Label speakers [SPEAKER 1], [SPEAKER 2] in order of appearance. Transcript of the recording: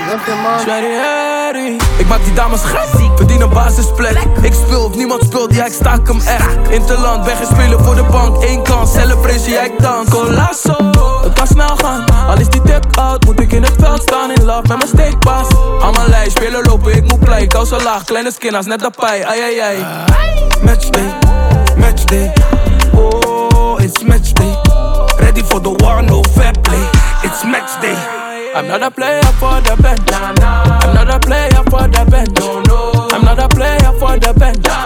[SPEAKER 1] Harry. Ik maak die dames gek, verdien een basisplek. Ik speel of niemand speelt, ja ik staak hem echt. Interland, ben geen speler voor de bank. Eén kans, celebration, ja ik dans. Colasso, het kan snel gaan. Al is die tip out, moet ik in het veld staan. In love met mijn steekpas. Aan mijn lijst, spelen lopen, ik moet play. Kousen laag, kleine skinna's, net de pij. Ai ai ai. Matchday, matchday. Oh, it's matchday. Ready for the war, no fair play. It's matchday. I'm not a player for the bench. I'm not a player for the bench. I'm not a player for the bench.